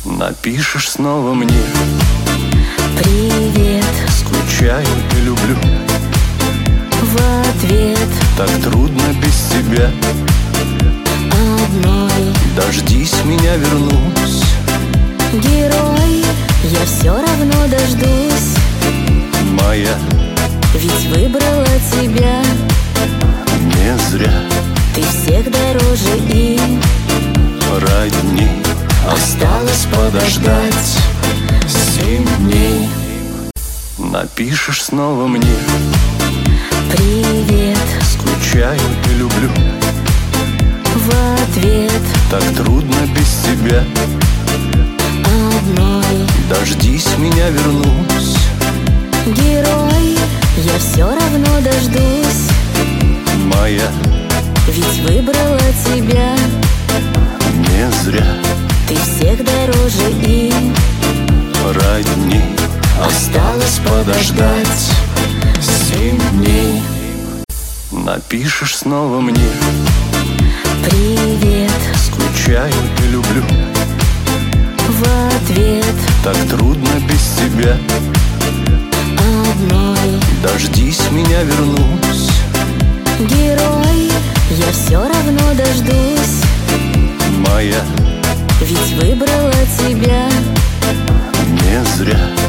Напишешь снова мне: привет. скучаю и люблю. В ответ: так трудно без тебя. одной. Дождись меня, вернусь. Герой, я все равно дождусь. Моя, Ведь выбрала тебя. не зря Ты всех дороже и родни. Осталось подождать 7 дней. Напишешь снова мне: привет. скучаю и люблю. В ответ: так трудно без тебя. одной. Дождись меня, вернусь. Герой, я все равно дождусь. Моя, Ведь выбрала тебя. не зря Ты всех дороже и родни. Осталось подождать 7 дней. Напишешь снова мне: привет. скучаю и люблю. В ответ: так трудно без тебя. одной. Дождись меня, вернусь. Герой, я все равно дождусь. Моя, Ведь выбрала тебя. не зря